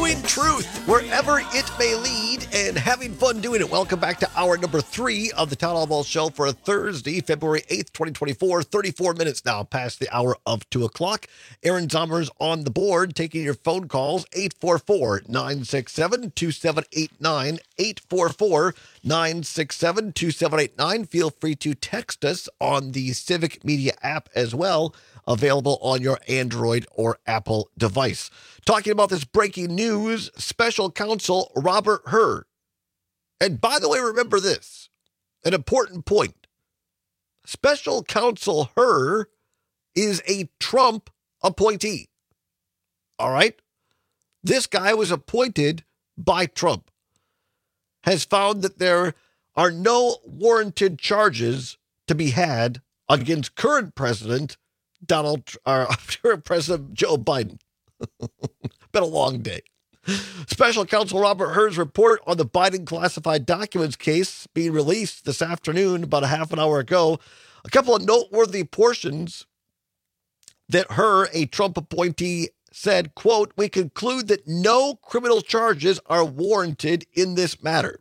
Pursuing truth wherever it may lead and having fun doing it. Welcome back to hour number three of the Town Hall Ball Show for a Thursday, February eighth, twenty twenty-four. thirty-four minutes now past the hour of two o'clock. Aaron Zommer's on the board taking your phone calls. eight four four, nine six seven, two seven eight nine. eight four four, nine six seven, two seven eight nine. Feel free to text us on the Civic Media app as well, available on your Android or Apple device. Talking about this breaking news, Special Counsel Robert Hur. And by the way, remember this, an important point. Special Counsel Hur is a Trump appointee. All right? This guy was appointed by Trump. Has found that there are no warranted charges to be had against current President Donald, or current President Joe Biden. Been a long day. Special Counsel Robert Hur's report on the Biden classified documents case being released this afternoon, about a half an hour ago. A couple of noteworthy portions that Hur, a Trump appointee, said, quote, "We conclude that no criminal charges are warranted in this matter.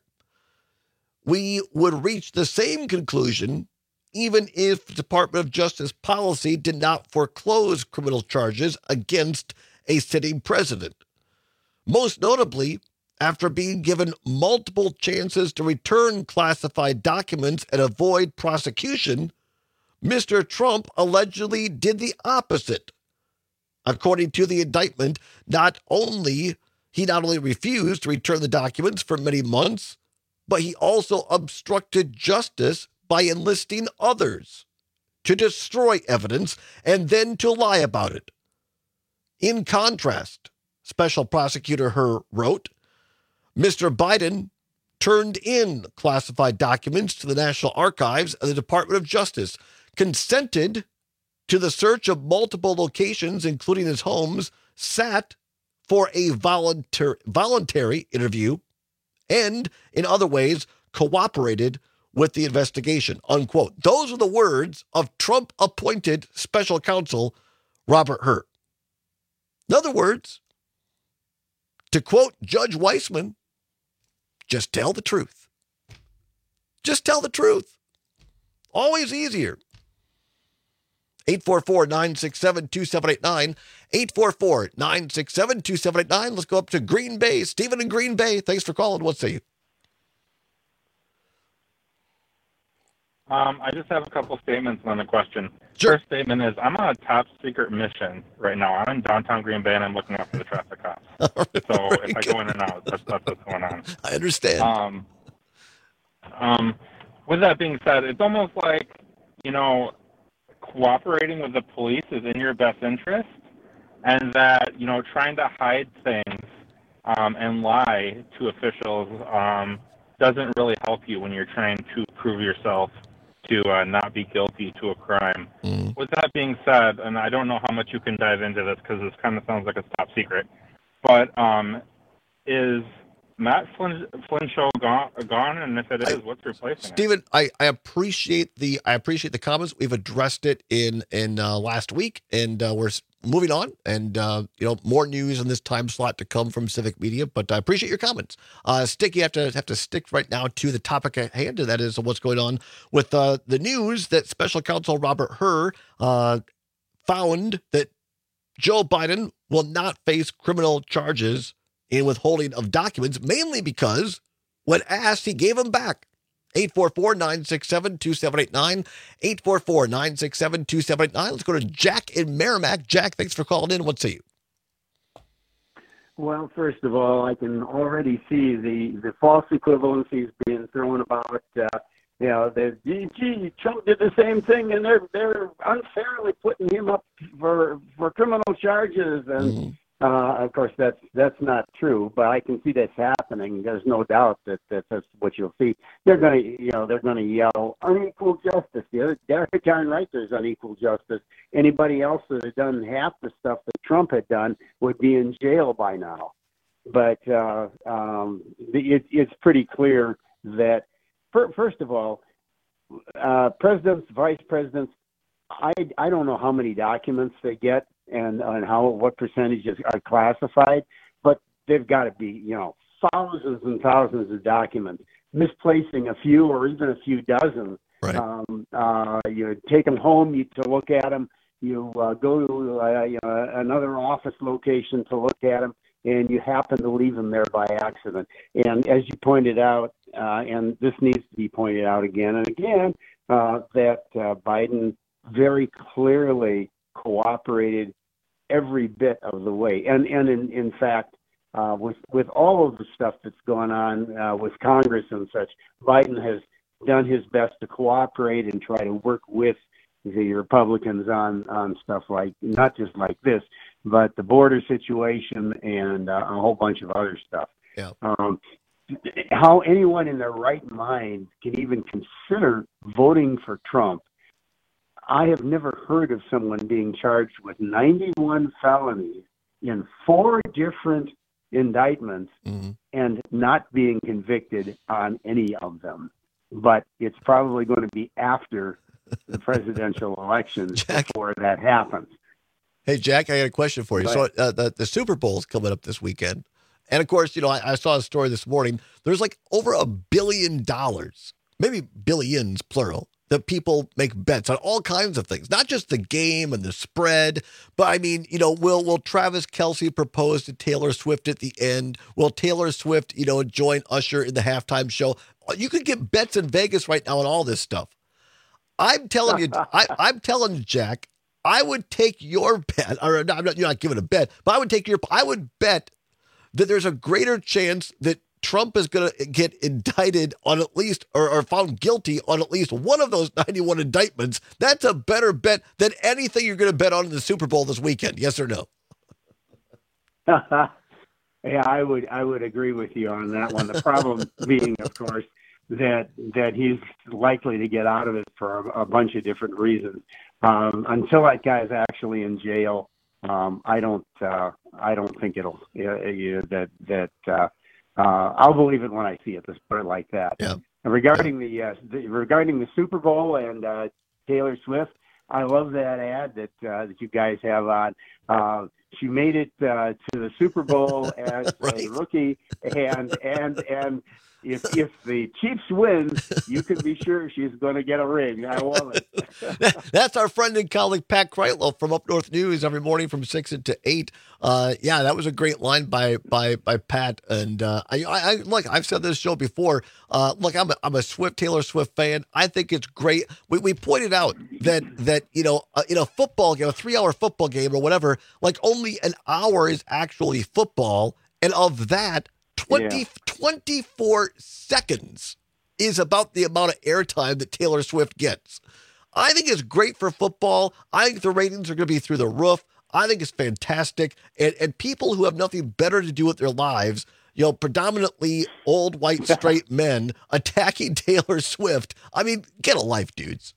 We would reach the same conclusion even if the Department of Justice policy did not foreclose criminal charges against a sitting president. Most notably, after being given multiple chances to return classified documents and avoid prosecution, Mister Trump allegedly did the opposite. According to the indictment, not only he not only refused to return the documents for many months, but he also obstructed justice by enlisting others to destroy evidence and then to lie about it. In contrast, Special Prosecutor Hur wrote, Mister Biden turned in classified documents to the National Archives and the Department of Justice, consented to the search of multiple locations, including his homes, sat for a volunteer, voluntary interview, and in other ways cooperated with the investigation, unquote. Those are the words of Trump-appointed special counsel Robert Hur. In other words, to quote Judge Weissman, just tell the truth. Just tell the truth. Always easier. eight four four, nine six seven, two seven eight nine. eight four four, nine six seven, two seven eight nine. Let's go up to Green Bay. Stephen in Green Bay, thanks for calling. What say you? Um, I just have a couple statements and then a question. Sure. First statement is, I'm on a top secret mission right now. I'm in downtown Green Bay and I'm looking out for the traffic cops. So if I go in and out, that's, that's what's going on. I understand. Um, um, with that being said, it's almost like, you know, cooperating with the police is in your best interest, and that, you know, trying to hide things um, and lie to officials um, doesn't really help you when you're trying to prove yourself to uh, not be guilty to a crime. Mm. With that being said, and I don't know how much you can dive into this because this kind of sounds like a top secret, but um, is Matt Flynn, Flynn show gone, gone? And if it is, I, what's replacing Stephen, it? I, I appreciate the I appreciate the comments. We've addressed it in in uh, last week, and uh, we're moving on. And uh, you know, more news in this time slot to come from Civic Media. But I appreciate your comments. Uh, stick, you have to have to stick right now to the topic at hand, and that is what's going on with uh, the news that Special Counsel Robert Hur uh, found that Joe Biden will not face criminal charges in withholding of documents, mainly because when asked, he gave them back. eight four four, nine six seven, two seven eight nine. eight four four, nine six seven, two seven eight nine. Let's go to Jack in Merrimack. Jack, thanks for calling in. What say you? Well, first of all, I can already see the, the false equivalencies being thrown about. Uh, you know, the gee, Trump did the same thing, and they're they're unfairly putting him up for for criminal charges, and. Mm-hmm. Uh, of course, that's that's not true, but I can see that's happening. There's no doubt that, that that's what you'll see. They're going to, you know, they're going to yell unequal justice. The other, they're darn right, there's unequal justice. Anybody else that had done half the stuff that Trump had done would be in jail by now. But uh, um, it, it's pretty clear that, first of all, uh, presidents, vice presidents, I I don't know how many documents they get. And, and how what percentages are classified, but they've got to be, you know, thousands and thousands of documents. Misplacing a few or even a few dozen. Right. Um, uh, you take them home you, to look at them. You uh, go to uh, you know, another office location to look at them, and you happen to leave them there by accident. And as you pointed out, uh, and this needs to be pointed out again and again, uh, that uh, Biden very clearly cooperated every bit of the way. And and in, in fact, Uh, with with all of the stuff that's going on uh, with Congress and such, Biden has done his best to cooperate and try to work with the Republicans on, on stuff like, not just like this, but the border situation and uh, a whole bunch of other stuff. Yeah. Um, how anyone in their right mind can even consider voting for Trump, I have never heard of someone being charged with ninety-one felonies in four different indictments mm-hmm. and not being convicted on any of them. But it's probably going to be after the presidential elections Jack, before that happens. Hey, Jack, I got a question for you. So uh, the, the Super Bowl is coming up this weekend. And, of course, you know, I, I saw a story this morning. There's like over a billion dollars, maybe billions, plural, that people make bets on all kinds of things, not just the game and the spread, but I mean, you know, will will Travis Kelce propose to Taylor Swift at the end? Will Taylor Swift, you know, join Usher in the halftime show? You could get bets in Vegas right now on all this stuff. I'm telling you, I, I'm telling you, Jack, I would take your bet, or I'm not, you're not giving a bet, but I would take your, I would bet that there's a greater chance that Trump is going to get indicted on at least, or, or found guilty on at least one of those ninety-one indictments. That's a better bet than anything you're going to bet on in the Super Bowl this weekend. Yes or no? Yeah, I would, I would agree with you on that one. The problem being, of course, that that he's likely to get out of it for a, a bunch of different reasons. Um, until that guy's actually in jail, um, I don't, uh, I don't think it'll uh, you know, that that. Uh, Uh, I'll believe it when I see it. Let's put it like that. Yeah. And regarding the, uh, the regarding the Super Bowl and uh, Taylor Swift, I love that ad that uh, that you guys have on. Uh, she made it uh, to the Super Bowl as right. a rookie, and and and if if the Chiefs win, you can be sure she's going to get a ring. I love it. That's our friend and colleague Pat Kreitlow from Up North News every morning from six to eight. Uh, yeah, that was a great line by by by Pat. And uh, I, I, I look, I've said this show before. Uh, look, I'm a, I'm a Swift Taylor Swift fan. I think it's great. We we pointed out that that you know uh, in a football game, a three hour football game or whatever, like only an hour is actually football, and of that, twenty, yeah. twenty-four seconds is about the amount of airtime that Taylor Swift gets. I think it's great for football. I think the ratings are going to be through the roof. I think it's fantastic. And, and people who have nothing better to do with their lives, you know, predominantly old, white, straight men attacking Taylor Swift. I mean, get a life, dudes.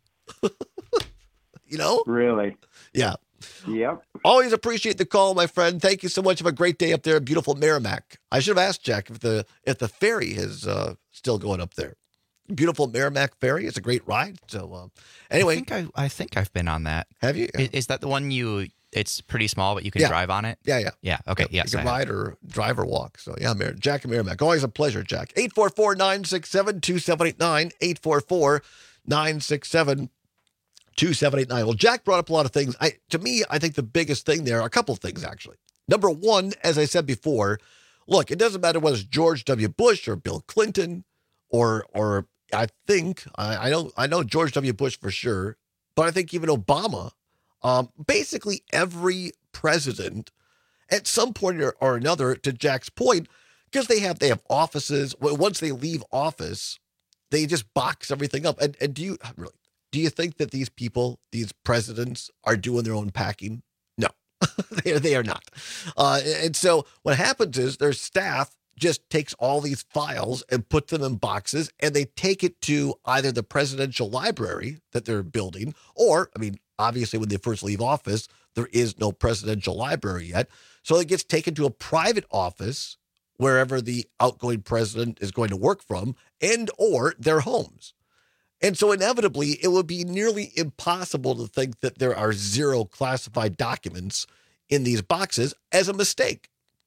You know? Really? Yeah. Yep. Always appreciate the call, my friend. Thank you so much. Have a great day up there in beautiful Merrimack. I should have asked Jack if the if the ferry is uh, still going up there. Beautiful Merrimack ferry. It's a great ride. So uh, anyway, I think I, I think I've been on that. Have you? Is, is that the one you? It's pretty small, but you can yeah. drive on it. Yeah, yeah, yeah. Okay, yeah, yes, you can I ride have. or drive or walk. So yeah, Mer- Jack and Merrimack. Always a pleasure, Jack. eight four four, nine six seven, two seven eight nine. eight four four, nine six seven, two seven eight nine. Well, Jack brought up a lot of things. I to me, I think the biggest thing there are a couple of things actually. Number one, as I said before, look, it doesn't matter whether it's George W. Bush or Bill Clinton or or I think I, I know I know George W. Bush for sure, but I think even Obama, um, basically every president at some point or, or another, to Jack's point, because they have they have offices. Once they leave office, they just box everything up. And and do you really do you think that these people, these presidents, are doing their own packing? No, they are they are not. Uh, and so what happens is their staff just takes all these files and put them in boxes, and they take it to either the presidential library that they're building, or, I mean, obviously when they first leave office, there is no presidential library yet. So it gets taken to a private office wherever the outgoing president is going to work from, and or their homes. And so inevitably, it would be nearly impossible to think that there are zero classified documents in these boxes as a mistake.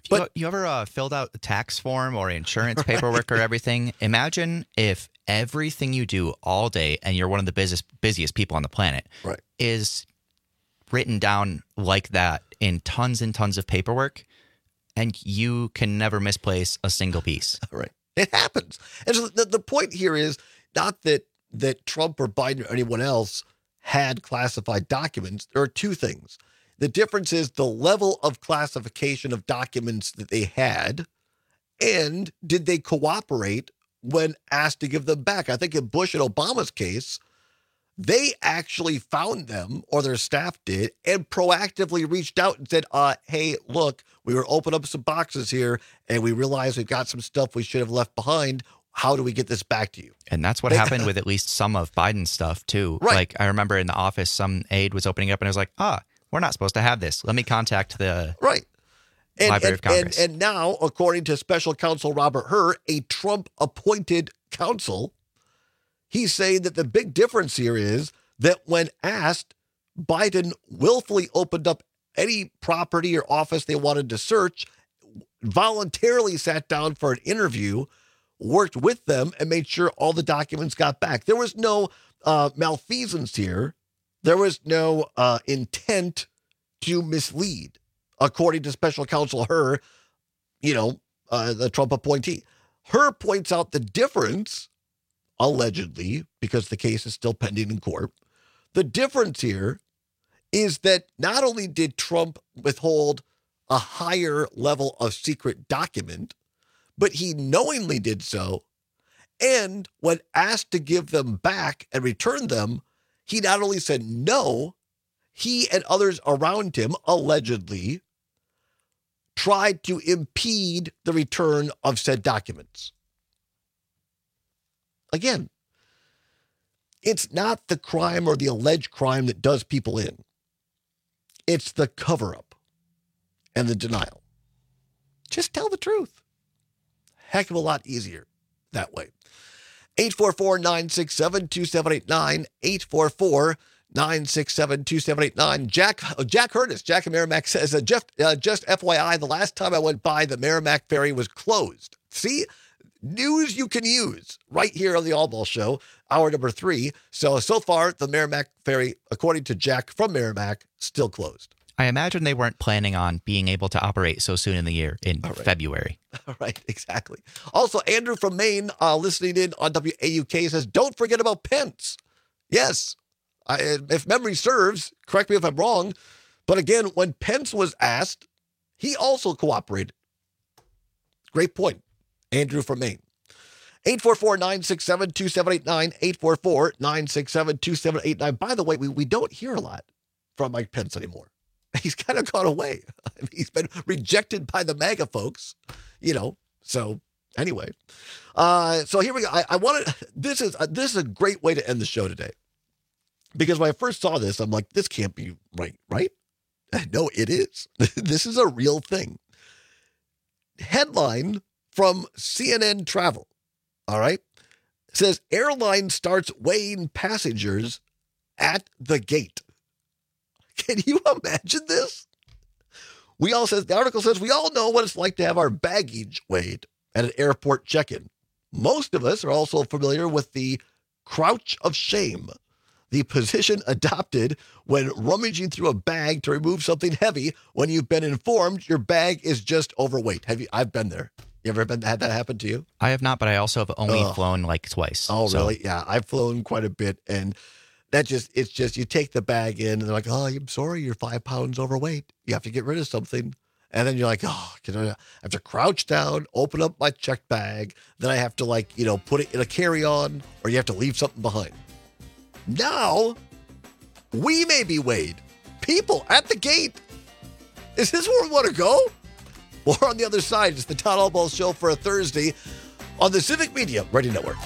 But you, you ever uh, filled out a tax form or insurance paperwork or everything? Imagine if everything you do all day, and you're one of the busiest busiest people on the planet, right. is written down like that in tons and tons of paperwork, and you can never misplace a single piece. Right. It happens. And so the, the point here is not that that Trump or Biden or anyone else had classified documents. There are two things. The difference is the level of classification of documents that they had, and did they cooperate when asked to give them back? I think in Bush and Obama's case, they actually found them, or their staff did, and proactively reached out and said, uh, hey, look, we were opening up some boxes here, and we realized we've got some stuff we should have left behind. How do we get this back to you? And that's what happened with at least some of Biden's stuff, too. Right. Like, I remember in the office, some aide was opening up, and I was like, ah, we're not supposed to have this. Let me contact the right. And, Library and, of Congress. And, and now, according to Special Counsel Robert Hur, a Trump-appointed counsel, he's saying that the big difference here is that when asked, Biden willfully opened up any property or office they wanted to search, voluntarily sat down for an interview, worked with them, and made sure all the documents got back. There was no uh, malfeasance here. There was no uh, intent to mislead, according to Special Counsel Hur, you know, uh, the Trump appointee. Hur points out the difference, allegedly, because the case is still pending in court. The difference here is that not only did Trump withhold a higher level of secret document, but he knowingly did so. And when asked to give them back and return them, he not only said no, he and others around him, allegedly, tried to impede the return of said documents. Again, it's not the crime or the alleged crime that does people in. It's the cover-up and the denial. Just tell the truth. Heck of a lot easier that way. eight four four, nine six seven, two seven eight nine, eight four four, nine six seven, two seven eight nine. Jack uh, Jack Curtis, Jack in Merrimack says, uh, Jeff, uh, just F Y I, the last time I went by, the Merrimack Ferry was closed. See? News you can use right here on the All Ball Show, hour number three. So, so far, the Merrimack Ferry, according to Jack from Merrimack, still closed. I imagine they weren't planning on being able to operate so soon in the year, in right. February. All right, exactly. Also, Andrew from Maine, uh, listening in on W A U K, says, don't forget about Pence. Yes, I, if memory serves, correct me if I'm wrong, but again, when Pence was asked, he also cooperated. Great point. Andrew from Maine. eight four four, nine six seven, two seven eight nine, eight four four, nine six seven, two seven eight nine. By the way, we, we don't hear a lot from Mike Pence anymore. He's kind of gone away. I mean, he's been rejected by the MAGA folks, you know. So anyway, uh, so here we go. I, I wanted, this is, uh, this is a great way to end the show today. Because when I first saw this, I'm like, this can't be right, right? No, it is. This is a real thing. Headline from C N N Travel, all right, says airline starts weighing passengers at the gate. Can you imagine this? We all says the article says we all know what it's like to have our baggage weighed at an airport check-in. Most of us are also familiar with the crouch of shame, the position adopted when rummaging through a bag to remove something heavy when you've been informed your bag is just overweight. Have you? I've been there. You ever been had that happen to you? I have not, but I also have only Ugh. flown like twice. Oh, so. really? Yeah, I've flown quite a bit, and that just, it's just, you take the bag in, and they're like, oh, I'm sorry, you're five pounds overweight. You have to get rid of something. And then you're like, oh, can I, I have to crouch down, open up my check bag, then I have to, like, you know, put it in a carry-on, or you have to leave something behind. Now, we may be weighed. People at the gate. Is this where we want to go? More on the other side. It's the Todd Allball Show for a Thursday on the Civic Media Radio Network.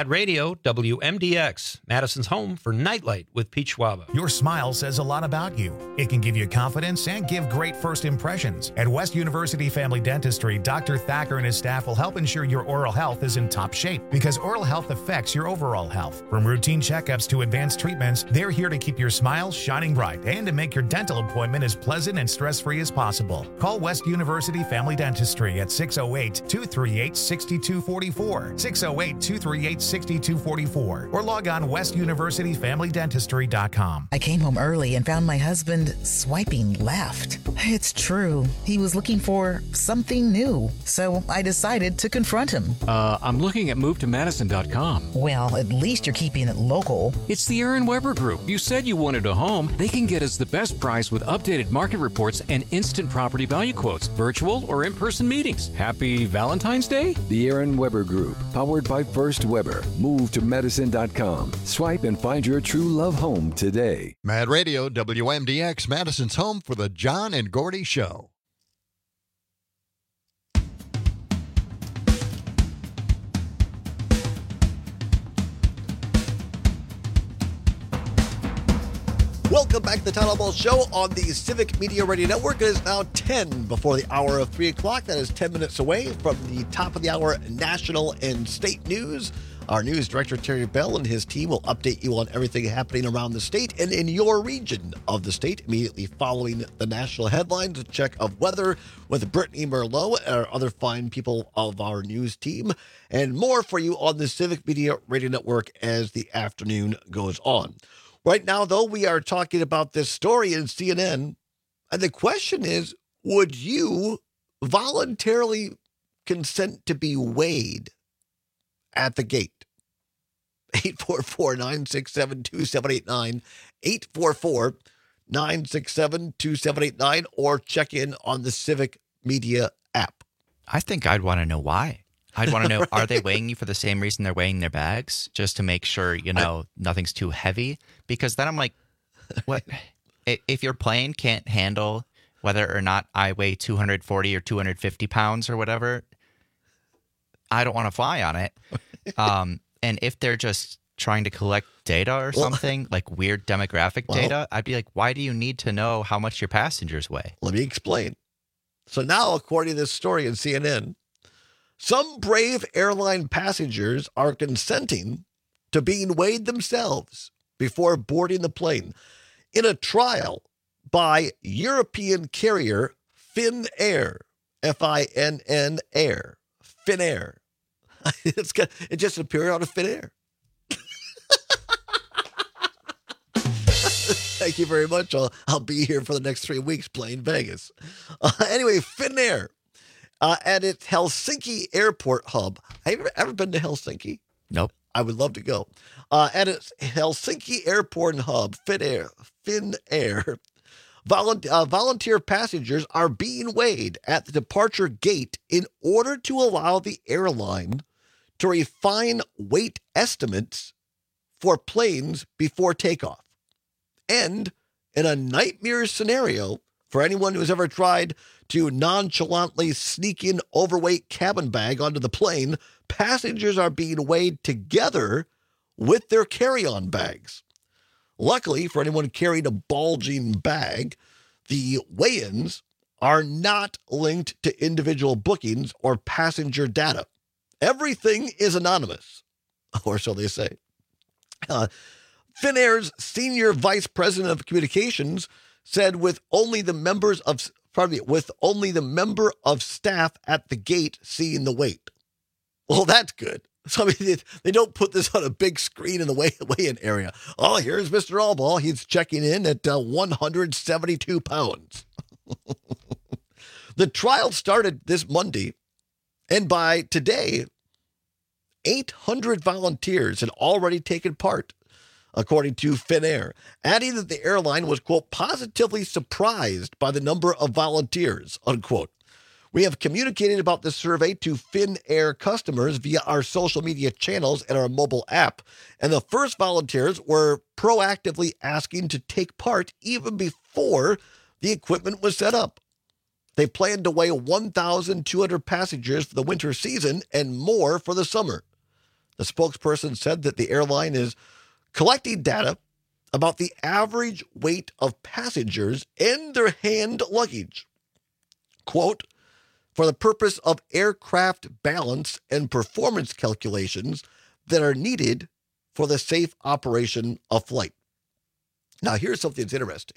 Mad Radio, W M D X, Madison's home for Nightlight with Pete Schwaba. Your smile says a lot about you. It can give you confidence and give great first impressions. At West University Family Dentistry, Doctor Thacker and his staff will help ensure your oral health is in top shape because oral health affects your overall health. From routine checkups to advanced treatments, they're here to keep your smile shining bright and to make your dental appointment as pleasant and stress-free as possible. Call West University Family Dentistry at six oh eight, two three eight, six two four four, six oh eight, two three eight, six two four four, or log on west university family dentistry dot com. I came home early and found my husband swiping left. It's true. He was looking for something new, so I decided to confront him. Uh, I'm looking at move to madison dot com. Well, at least you're keeping it local. It's the Aaron Weber Group. You said you wanted a home. They can get us the best price with updated market reports and instant property value quotes, virtual or in-person meetings. Happy Valentine's Day? The Aaron Weber Group, powered by First Weber. Move to madison dot com. Swipe and find your true love home today. Mad Radio, W M D X, Madison's home for the John and Gordy Show. Welcome back to the Town Hall Ball Show on the Civic Media Radio Network. It is now ten before the hour of three o'clock. That is ten minutes away from the top of the hour national and state news. Our news director, Terry Bell, and his team will update you on everything happening around the state and in your region of the state immediately following the national headlines. A check of weather with Brittany Merlot, our other fine people of our news team, and more for you on the Civic Media Radio Network as the afternoon goes on. Right now, though, we are talking about this story in C N N, and the question is, would you voluntarily consent to be weighed at the gate? eight four four, nine six seven, two seven eight nine, eight four four, nine six seven, two seven eight nine, or check in on the Civic Media app. I think I'd want to know why. I'd want to know, are they weighing you for the same reason they're weighing their bags? Just to make sure, you know, I, nothing's too heavy? Because then I'm like, what? If your plane can't handle whether or not I weigh two hundred forty or two hundred fifty pounds or whatever, I don't want to fly on it. Um, and if they're just trying to collect data or well, something, like weird demographic well, data, I'd be like, why do you need to know how much your passengers weigh? Let me explain. So now, according to this story in C N N, some brave airline passengers are consenting to being weighed themselves before boarding the plane in a trial by European carrier Finnair, F I N N Air, Finnair. It's got, it just appeared out of Finnair. Thank you very much. I'll, I'll be here for the next three weeks playing Vegas. Uh, anyway, Finnair. Uh, at its Helsinki airport hub. Have you ever, ever been to Helsinki? Nope. I would love to go. Uh, at its Helsinki airport and hub, Finnair, Finnair, volunteer, uh, volunteer passengers are being weighed at the departure gate in order to allow the airline to refine weight estimates for planes before takeoff. And in a nightmare scenario for anyone who's ever tried to nonchalantly sneak in overweight cabin bag onto the plane, passengers are being weighed together with their carry-on bags. Luckily, for anyone carrying a bulging bag, the weigh-ins are not linked to individual bookings or passenger data. Everything is anonymous, or so they say. Uh, Finnair's senior vice president of communications said with only the members of Pardon me, with only the member of staff at the gate seeing the weight. Well, that's good. So, I mean, they, they don't put this on a big screen in the weigh, weigh-in area. Oh, here's Mister Allball. He's checking in at uh, one hundred seventy-two pounds. The trial started this Monday, and by today, eight hundred volunteers had already taken part, according to Finnair, adding that the airline was, quote, positively surprised by the number of volunteers, unquote. We have communicated about this survey to Finnair customers via our social media channels and our mobile app, and the first volunteers were proactively asking to take part even before the equipment was set up. They plan to weigh one thousand two hundred passengers for the winter season and more for the summer. The spokesperson said that the airline is collecting data about the average weight of passengers and their hand luggage. Quote, for the purpose of aircraft balance and performance calculations that are needed for the safe operation of flight. Now, here's something that's interesting.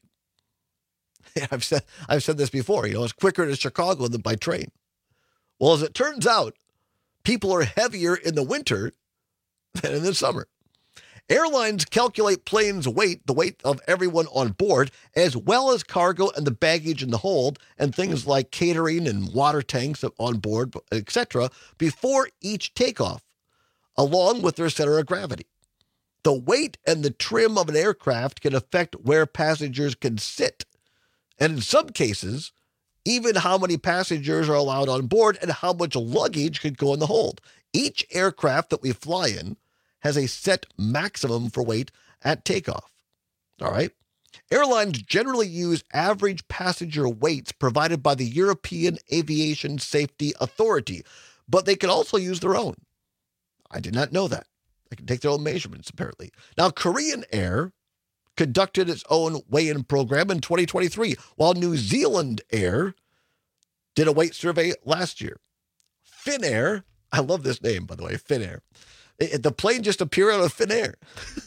I've said I've said this before, you know, it's quicker to Chicago than by train. Well, as it turns out, people are heavier in the winter than in the summer. Airlines calculate planes' weight, the weight of everyone on board, as well as cargo and the baggage in the hold, and things like catering and water tanks on board, et cetera, before each takeoff, along with their center of gravity. The weight and the trim of an aircraft can affect where passengers can sit, and in some cases, even how many passengers are allowed on board and how much luggage could go in the hold. Each aircraft that we fly in has a set maximum for weight at takeoff. All right. Airlines generally use average passenger weights provided by the European Aviation Safety Authority, but they can also use their own. I did not know that. They can take their own measurements, apparently. Now, Korean Air conducted its own weigh-in program in twenty twenty-three, while New Zealand Air did a weight survey last year. Finnair, I love this name, by the way, Finnair. It, the plane just appeared out of thin air.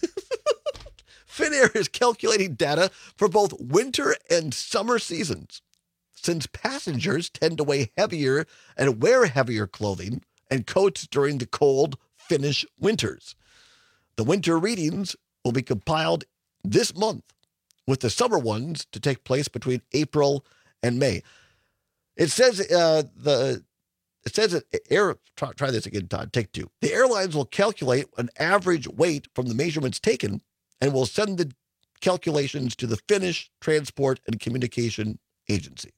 Finnair is calculating data for both winter and summer seasons, since passengers tend to weigh heavier and wear heavier clothing and coats during the cold Finnish winters. The winter readings will be compiled this month, with the summer ones to take place between April and May. It says uh, the it says that air. Try, try this again, Todd. Take two. The airlines will calculate an average weight from the measurements taken, and will send the calculations to the Finnish Transport and Communication Agency.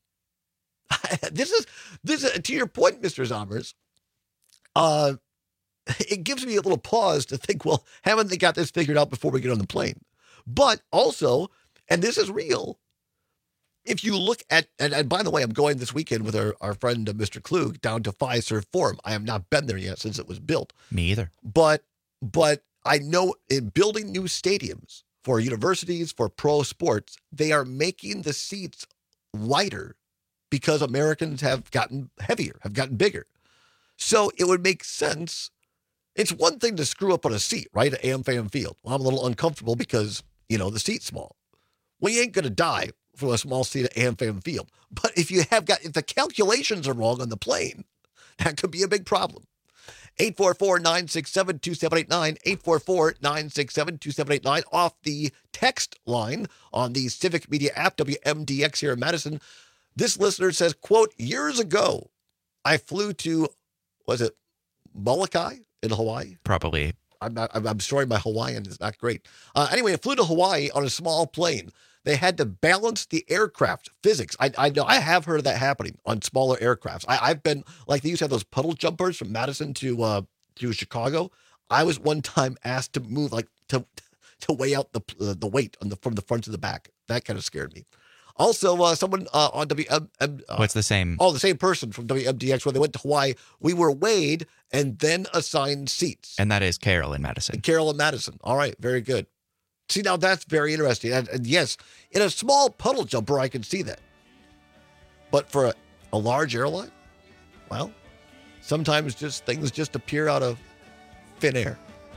this is this is, to your point, Mister Zommers. Uh, it gives me a little pause to think, well, haven't they got this figured out before we get on the plane? But also, and this is real, if you look at, and, and by the way, I'm going this weekend with our, our friend uh, Mister Klug down to Fiserv Forum. I have not been there yet since it was built. Me either. But but I know in building new stadiums for universities, for pro sports, they are making the seats lighter because Americans have gotten heavier, have gotten bigger. So it would make sense. It's one thing to screw up on a seat, right, at AmFam Field. Well, I'm a little uncomfortable because, you know, the seat's small. Well, you ain't going to die from a small seat at AmFam Field. But if you have got, if the calculations are wrong on the plane, that could be a big problem. eight four four, nine six seven, two seven eight nine, eight four four, nine six seven, two seven eight nine, off the text line on the Civic Media app, W M D X here in Madison. This listener says, quote, years ago, I flew to, was it Molokai in Hawaii? Probably. I'm not, I'm, I'm sorry, my Hawaiian is not great. Uh, anyway, I flew to Hawaii on a small plane. They had to balance the aircraft physics. I, I know I have heard of that happening on smaller aircrafts. I, I've been, like, they used to have those puddle jumpers from Madison to uh, to Chicago. I was one time asked to move, like, to to weigh out the uh, the weight on the from the front to the back. That kind of scared me. Also, uh, someone uh, on W M M. Uh, What's the same? Oh, the same person from W M D X when they went to Hawaii. We were weighed and then assigned seats. And that is Carol in Madison. And Carol in Madison. All right, very good. See, now that's very interesting. And, and yes, in a small puddle jumper, I can see that. But for a, a large airline, well, sometimes just things just appear out of thin air.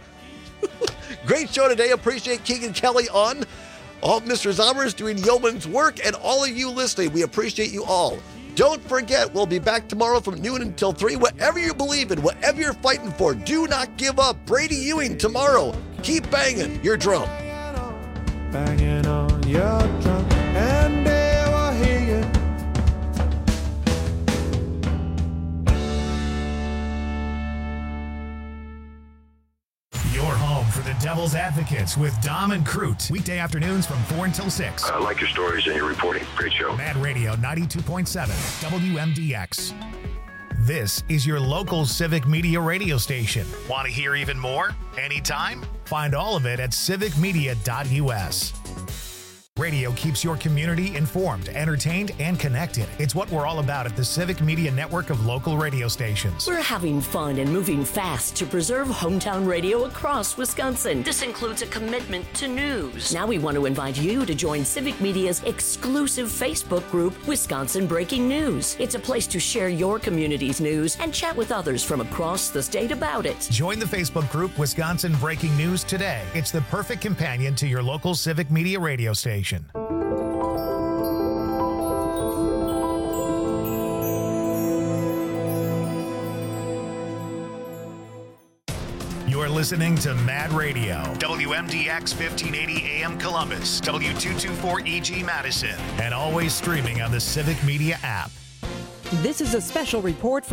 Great show today. Appreciate Keegan Kelly on. All Mister Zommers doing yeoman's work, and all of you listening, we appreciate you all. Don't forget, we'll be back tomorrow from noon until three. Whatever you believe in, whatever you're fighting for, do not give up. Brady Ewing tomorrow. Keep banging your drum. Banging on your drum, and they will hear you. Your home for the Devil's Advocates with Dom and Crute. Weekday afternoons from four until six. I like your stories and your reporting. Great show. Mad Radio ninety-two point seven, W M D X. This is your local Civic Media radio station. Want to hear even more? Anytime? Find all of it at civic media dot U S. Radio keeps your community informed, entertained, and connected. It's what we're all about at the Civic Media Network of local radio stations. We're having fun and moving fast to preserve hometown radio across Wisconsin. This includes a commitment to news. Now we want to invite you to join Civic Media's exclusive Facebook group, Wisconsin Breaking News. It's a place to share your community's news and chat with others from across the state about it. Join the Facebook group Wisconsin Breaking News today. It's the perfect companion to your local Civic Media radio station. You're listening to Mad Radio, W M D X fifteen eighty A M Columbus, W two twenty-four E G Madison, and always streaming on the Civic Media app. This is a special report from